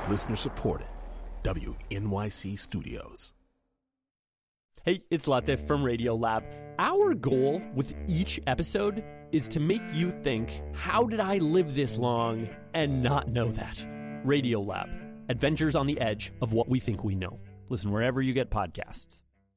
Listener supported. WNYC Studios. Hey, it's Latif from Radiolab. Our goal with each episode is to make you think, how did I live this long and not know that? Radiolab, adventures on the edge of what we think we know. Listen wherever you get podcasts.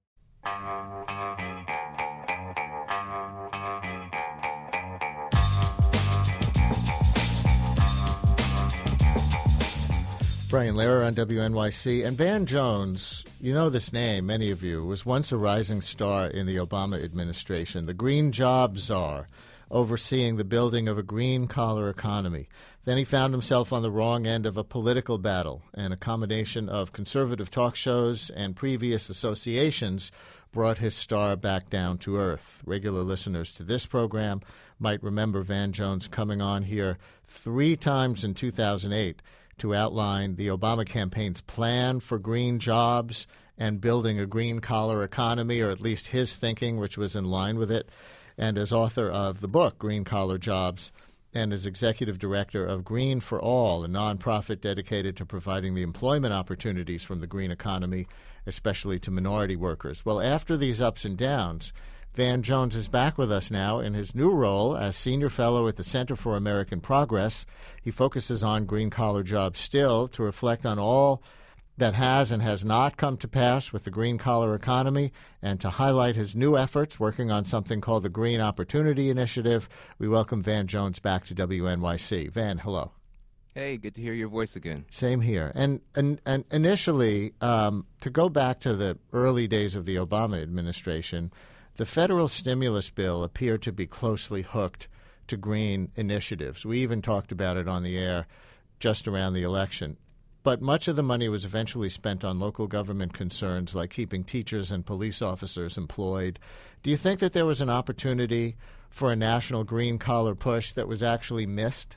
Brian Lehrer on WNYC. And Van Jones, you know this name, many of you, was once a rising star in the Obama administration, the green job czar, overseeing the building of a green-collar economy. Then he found himself on the wrong end of a political battle, and a combination of conservative talk shows and previous associations brought his star back down to earth. Regular listeners to this program might remember Van Jones coming on here 3 times in 2008 to outline the Obama campaign's plan for green jobs and building a green-collar economy, or at least his thinking, which was in line with it. And as author of the book, Green Collar Jobs, and as executive director of Green for All, a nonprofit dedicated to providing the employment opportunities from the green economy, especially to minority workers. Well, after these ups and downs, Van Jones is back with us now in his new role as senior fellow at the Center for American Progress. He focuses on green-collar jobs still to reflect on all that has and has not come to pass with the green-collar economy and to highlight his new efforts working on something called the Green Opportunity Initiative. We welcome Van Jones back to WNYC. Van, hello. Hey, good to hear your voice again. Same here. And initially, to go back to the early days of the Obama administration, the federal stimulus bill appeared to be closely hooked to green initiatives. We even talked about it on the air just around the election. But much of the money was eventually spent on local government concerns like keeping teachers and police officers employed. Do you think that there was an opportunity for a national green-collar push that was actually missed?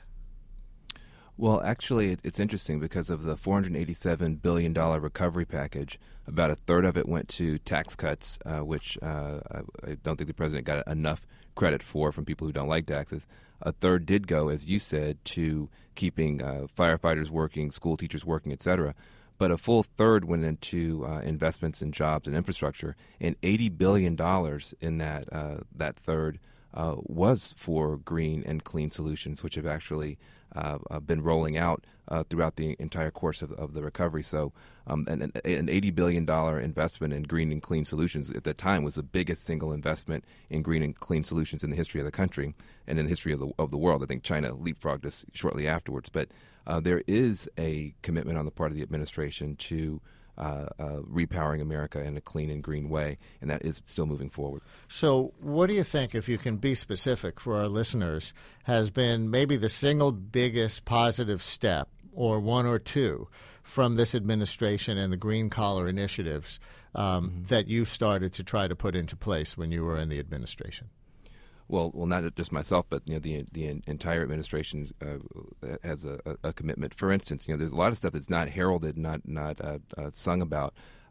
Well, actually, it's interesting because of the $487 billion recovery package. About a third of it went to tax cuts, which I don't think the president got enough credit for from people who don't like taxes. A third did go, as you said, to keeping firefighters working, school teachers working, et cetera. But a full third went into investments in jobs and infrastructure, and $80 billion in that third was for green and clean solutions, which have actually been rolling out throughout the entire course of the recovery. So an $80 billion investment in green and clean solutions at the time was the biggest single investment in green and clean solutions in the history of the country and in the history of the world. I think China leapfrogged us shortly afterwards. But there is a commitment on the part of the administration to repowering America in a clean and green way, and that is still moving forward. So what do you think, if you can be specific for our listeners, has been maybe the single biggest positive step, or one or two, from this administration and the green collar initiatives that you started to try to put into place when you were in the administration? Well, not just myself, but the entire administration has a commitment. For instance, there's a lot of stuff that's not heralded, not sung about.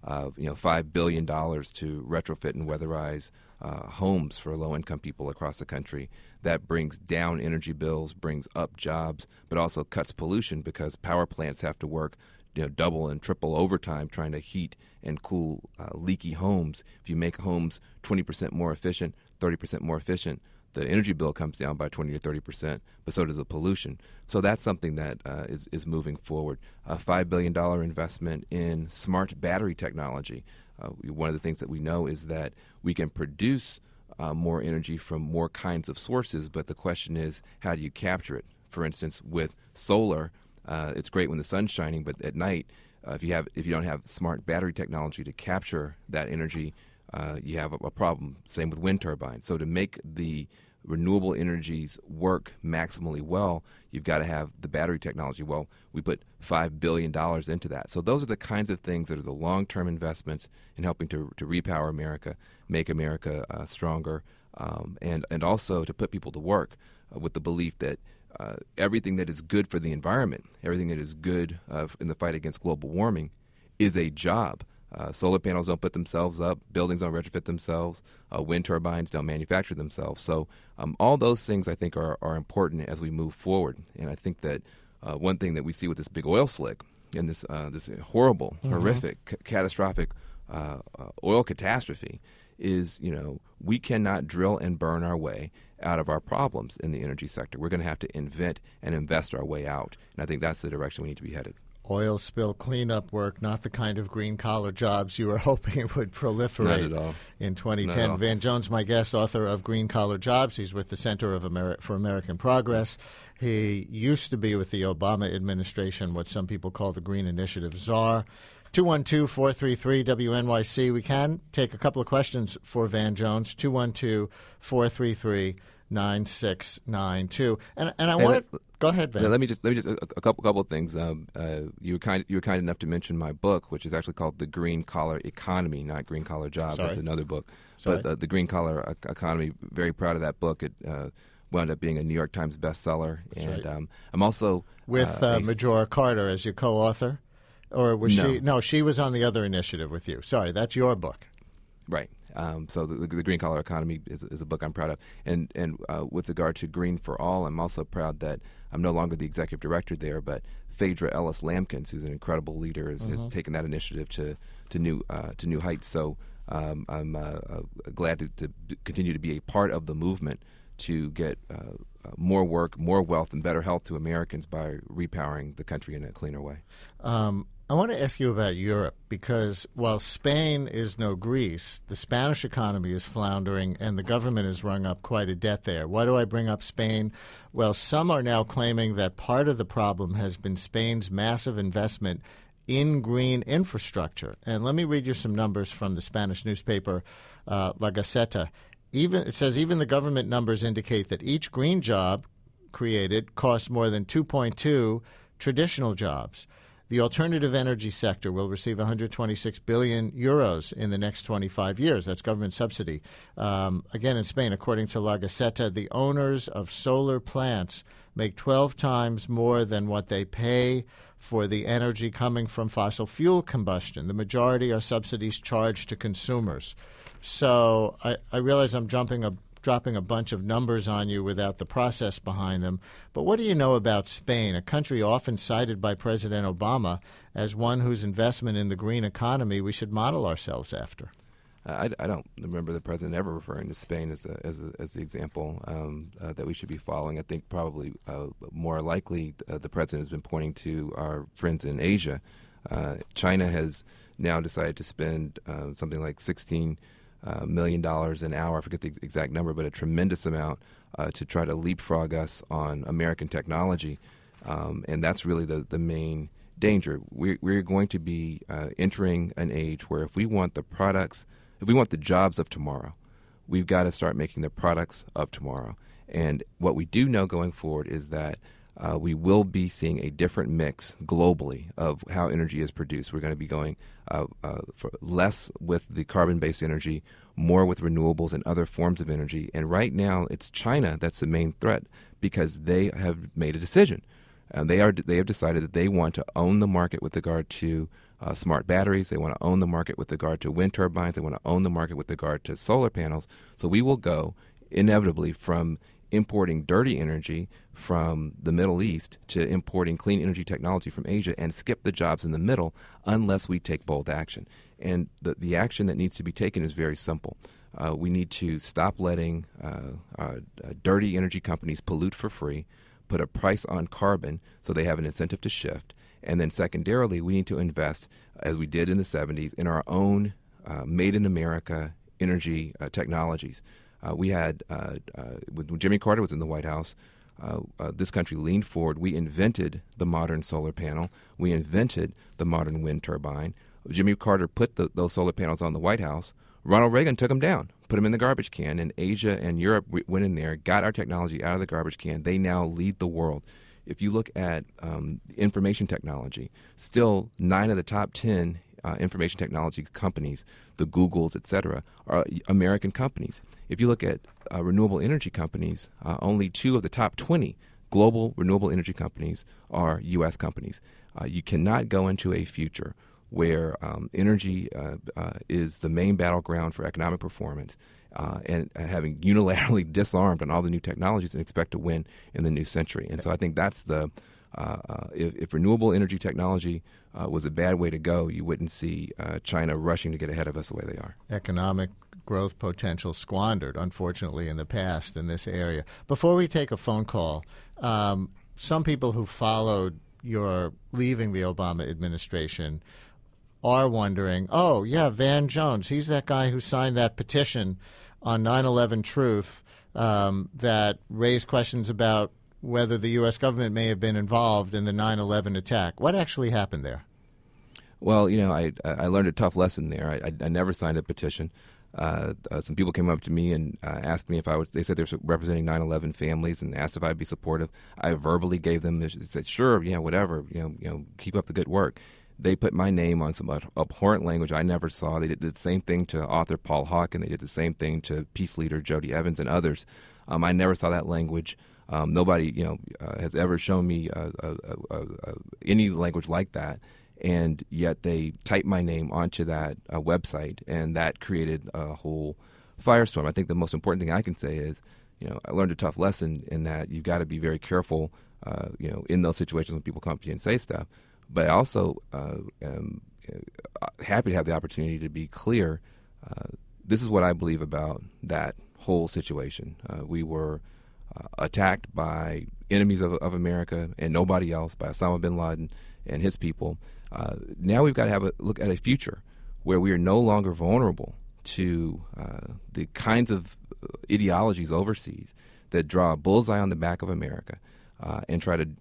$5 billion to retrofit and weatherize homes for low-income people across the country. That brings down energy bills, brings up jobs, but also cuts pollution because power plants have to work double and triple overtime trying to heat and cool leaky homes. If you make homes 20% more efficient, 30% more efficient, the energy bill comes down by 20 to 30%, but so does the pollution. So that's something that is moving forward. A $5 billion investment in smart battery technology. One of the things that we know is that we can produce more energy from more kinds of sources, but the question is, how do you capture it? For instance, with solar, it's great when the sun's shining, but at night, if you don't have smart battery technology to capture that energy, you have a problem. Same with wind turbines. So to make the renewable energies work maximally well, you've got to have the battery technology. Well, we put $5 billion into that. So those are the kinds of things that are the long-term investments in helping to repower America, make America stronger, and also to put people to work with the belief that everything that is good for the environment, everything that is good in the fight against global warming is a job. Solar panels don't put themselves up. Buildings don't retrofit themselves. Wind turbines don't manufacture themselves. So all those things, I think, are important as we move forward. And I think that one thing that we see with this big oil slick in this horrible, horrific, catastrophic oil catastrophe is, we cannot drill and burn our way out of our problems in the energy sector. We're going to have to invent and invest our way out. And I think that's the direction we need to be headed. Oil spill cleanup work, not the kind of green-collar jobs you were hoping would proliferate Not at all. in 2010. Van Jones, my guest, author of Green Collar Jobs. He's with the Center for American Progress. He used to be with the Obama administration, what some people call the Green Initiative czar. 212-433-WNYC. We can take a couple of questions for Van Jones. 212-433-9692. And I want to go ahead, Van. Let me just a couple of things. You were kind enough to mention my book, which is actually called The Green Collar Economy, not Green Collar Jobs. Sorry. That's another book. Sorry. But the Green Collar Economy, very proud of that book. It wound up being a New York Times bestseller. That's and right. I'm also with Majora Carter as your co-author. Or was she? No, she was on the other initiative with you. Sorry, that's your book. Right. So the Green Collar Economy is a book I'm proud of. And with regard to Green for All, I'm also proud that I'm no longer the executive director there, but Phaedra Ellis Lampkins, who's an incredible leader, has taken that initiative to new heights. So I'm glad to continue to be a part of the movement to get more work, more wealth, and better health to Americans by repowering the country in a cleaner way. I want to ask you about Europe because while Spain is no Greece, the Spanish economy is floundering and the government has rung up quite a debt there. Why do I bring up Spain? Well, some are now claiming that part of the problem has been Spain's massive investment in green infrastructure. And let me read you some numbers from the Spanish newspaper La Gaceta. It says even the government numbers indicate that each green job created costs more than 2.2 traditional jobs. The alternative energy sector will receive 126 billion euros in the next 25 years. That's government subsidy. Again, in Spain, according to La Gaceta, the owners of solar plants make 12 times more than what they pay for the energy coming from fossil fuel combustion. The majority are subsidies charged to consumers. So I realize I'm dropping a bunch of numbers on you without the process behind them. But what do you know about Spain, a country often cited by President Obama as one whose investment in the green economy we should model ourselves after? I don't remember the president ever referring to Spain as the example that we should be following. I think probably more likely the president has been pointing to our friends in Asia. China has now decided to spend something like $16 million an hour, I forget the exact number, but a tremendous amount to try to leapfrog us on American technology. And that's really the main danger. We're going to be entering an age where if we want the jobs of tomorrow, we've got to start making the products of tomorrow. And what we do know going forward is that we will be seeing a different mix globally of how energy is produced. We're going to be going for less with the carbon-based energy, more with renewables and other forms of energy. And right now, it's China that's the main threat because they have made a decision. They have decided that they want to own the market with regard to smart batteries. They want to own the market with regard to wind turbines. They want to own the market with regard to solar panels. So we will go inevitably from importing dirty energy from the Middle East to importing clean energy technology from Asia and skip the jobs in the middle unless we take bold action. And the action that needs to be taken is very simple. We need to stop letting dirty energy companies pollute for free, put a price on carbon so they have an incentive to shift, and then secondarily, we need to invest, as we did in the 70s, in our own made-in-America energy technologies. We had, when Jimmy Carter was in the White House, this country leaned forward. We invented the modern solar panel. We invented the modern wind turbine. Jimmy Carter put those solar panels on the White House. Ronald Reagan took them down, put them in the garbage can, and Asia and Europe went in there, got our technology out of the garbage can. They now lead the world. If you look at information technology, still 9 of the top 10 information technology companies, the Googles, et cetera, are American companies. If you look at renewable energy companies, only 2 of the top 20 global renewable energy companies are U.S. companies. You cannot go into a future where energy is the main battleground for economic performance and having unilaterally disarmed on all the new technologies and expect to win in the new century. And so I think that's the If renewable energy technology was a bad way to go, you wouldn't see China rushing to get ahead of us the way they are. Economic growth potential squandered, unfortunately, in the past in this area. Before we take a phone call, some people who followed your leaving the Obama administration are wondering, oh, yeah, Van Jones, he's that guy who signed that petition on 9/11 Truth that raised questions about whether the U.S. government may have been involved in the 9/11 attack. What actually happened there? Well, I learned a tough lesson there. I never signed a petition. Some people came up to me and asked me if I was. They said they're representing 9/11 families and asked if I'd be supportive. I verbally gave them. Said, "Sure, whatever. Keep up the good work." They put my name on some abhorrent language I never saw. They did the same thing to author Paul Hawken, and they did the same thing to peace leader Jody Evans and others. I never saw that language. Nobody, has ever shown me any language like that. And yet they typed my name onto that website, and that created a whole firestorm. I think the most important thing I can say is, I learned a tough lesson in that you've got to be very careful, in those situations when people come up to you and say stuff. But I also am happy to have the opportunity to be clear. This is what I believe about that whole situation. We were attacked by enemies of America and nobody else, by Osama bin Laden and his people. Now we've got to have a look at a future where we are no longer vulnerable to the kinds of ideologies overseas that draw a bullseye on the back of America and try to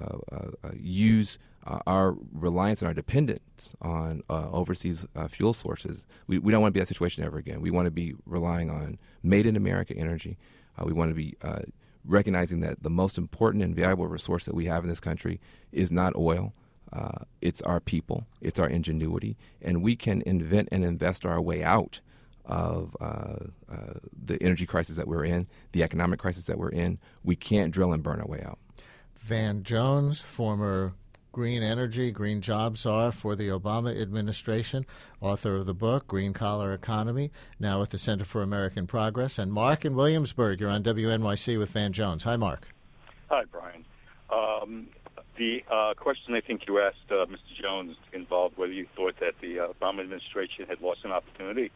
use our reliance and our dependence on overseas fuel sources. We don't want to be in that situation ever again. We want to be relying on made-in-America energy. We want to be recognizing that the most important and valuable resource that we have in this country is not oil. It's our people. It's our ingenuity. And we can invent and invest our way out of the energy crisis that we're in, the economic crisis that we're in. We can't drill and burn our way out. Van Jones, former green energy, green jobs czar for the Obama administration, author of the book Green Collar Economy, now with the Center for American Progress. And Mark in Williamsburg, you're on WNYC with Van Jones. Hi, Mark. Hi, Brian. The question I think you asked Mr. Jones involved whether you thought that the Obama administration had lost an opportunity.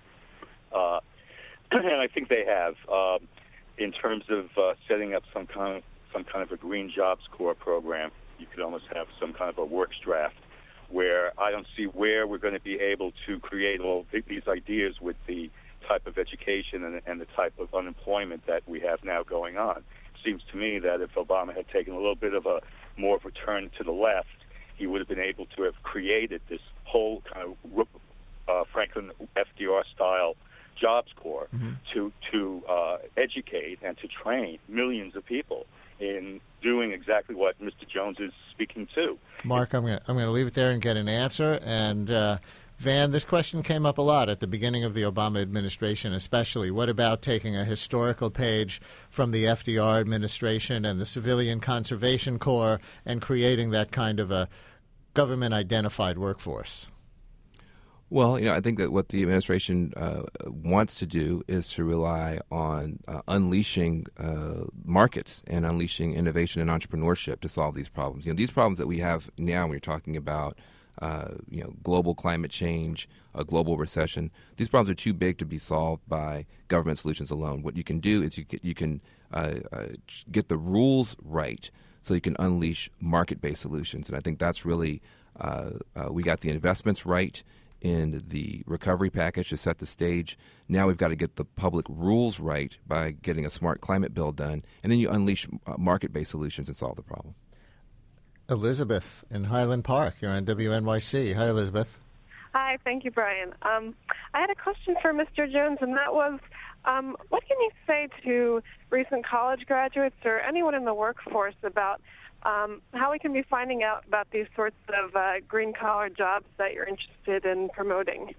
And I think they have, in terms of setting up some kind of a Green Jobs Corps program. You could almost have some kind of a works draft where I don't see where we're going to be able to create all these ideas with the type of education and the type of unemployment that we have now going on. It seems to me that if Obama had taken a little bit of a more of a turn to the left, he would have been able to have created this whole kind of Franklin FDR-style jobs corps to educate and to train millions of people in doing exactly what Mr. Jones is speaking to. Mark, I'm going to leave it there and get an answer. And Van, this question came up a lot at the beginning of the Obama administration, especially. What about taking a historical page from the FDR administration and the Civilian Conservation Corps and creating that kind of a government-identified workforce? Well, I think that what the administration wants to do is to rely on unleashing markets and unleashing innovation and entrepreneurship to solve these problems. These problems that we have now when you're talking about, global climate change, a global recession, these problems are too big to be solved by government solutions alone. What you can do is you can get the rules right so you can unleash market-based solutions. And I think that's really, we got the investments right in the recovery package to set the stage. Now we've got to get the public rules right by getting a smart climate bill done, and then you unleash market-based solutions and solve the problem. Elizabeth in Highland Park, you're on WNYC. Hi, Elizabeth. Hi, thank you, Brian. I had a question for Mr. Jones, and that was, what can you say to recent college graduates or anyone in the workforce about how we can be finding out about these sorts of green-collar jobs that you're interested in promoting?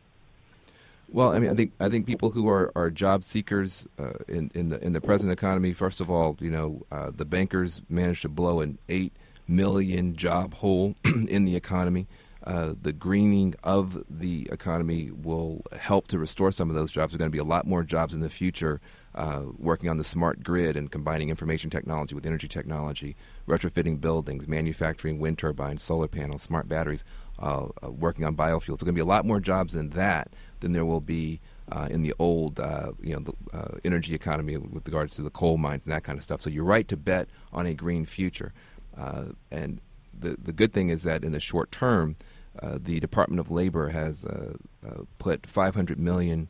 Well, I think people who are job seekers in the present economy. First of all, the bankers managed to blow an 8 million job hole in the economy. the greening of the economy will help to restore some of those jobs. There are going to be a lot more jobs in the future working on the smart grid and combining information technology with energy technology, retrofitting buildings, manufacturing wind turbines, solar panels, smart batteries, working on biofuels. There's going to be a lot more jobs in that than there will be in the old energy economy with regards to the coal mines and that kind of stuff. So you're right to bet on a green future. And the good thing is that in the short term, the Department of Labor has put $500 million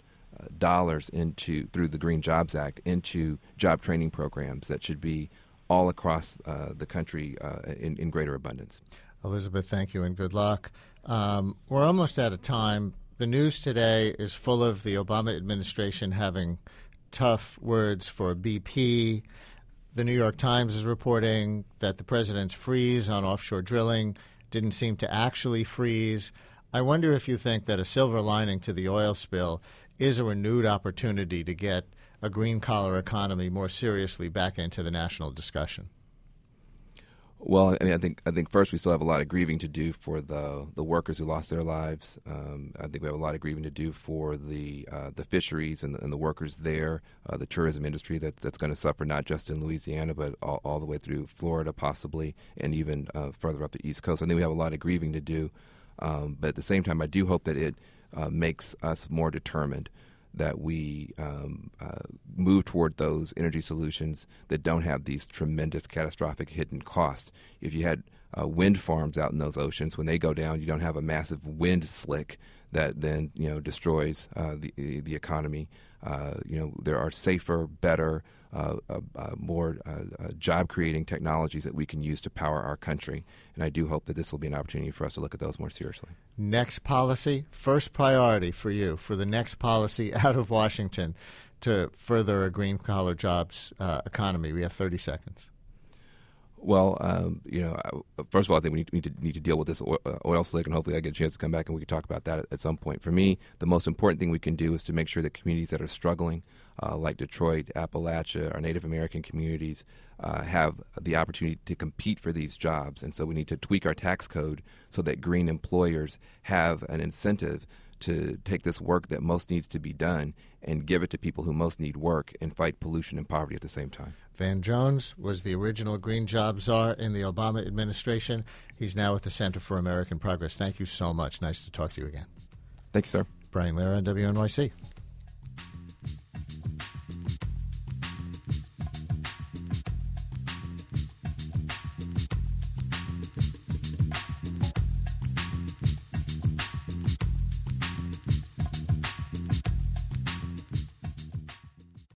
through the Green Jobs Act into job training programs that should be all across the country in greater abundance. Elizabeth, thank you and good luck. We're almost out of time. The news today is full of the Obama administration having tough words for BP. The New York Times is reporting that the president's freeze on offshore drilling didn't seem to actually freeze. I wonder if you think that a silver lining to the oil spill is a renewed opportunity to get a green-collar economy more seriously back into the national discussion. Well, I mean, I think first we still have a lot of grieving to do for the workers who lost their lives. I think we have a lot of grieving to do for the fisheries and the workers there, the tourism industry that's going to suffer not just in Louisiana but all the way through Florida possibly, and even further up the East Coast. I think we have a lot of grieving to do, but at the same time, I do hope that it makes us more determined, that we move toward those energy solutions that don't have these tremendous catastrophic hidden costs. If you had wind farms out in those oceans, when they go down, you don't have a massive wind slick that then destroys the economy. There are safer, better, more job-creating technologies that we can use to power our country, and I do hope that this will be an opportunity for us to look at those more seriously. Next policy, first priority for you, for the next policy out of Washington to further a green-collar jobs economy. We have 30 seconds. Well, first of all, I think we need to deal with this oil slick, and hopefully I get a chance to come back and we can talk about that at some point. For me, the most important thing we can do is to make sure that communities that are struggling, like Detroit, Appalachia, our Native American communities, have the opportunity to compete for these jobs. And so we need to tweak our tax code so that green employers have an incentive to take this work that most needs to be done and give it to people who most need work and fight pollution and poverty at the same time. Van Jones was the original green job czar in the Obama administration. He's now at the Center for American Progress. Thank you so much. Nice to talk to you again. Thank you, sir. Brian Lehrer on WNYC.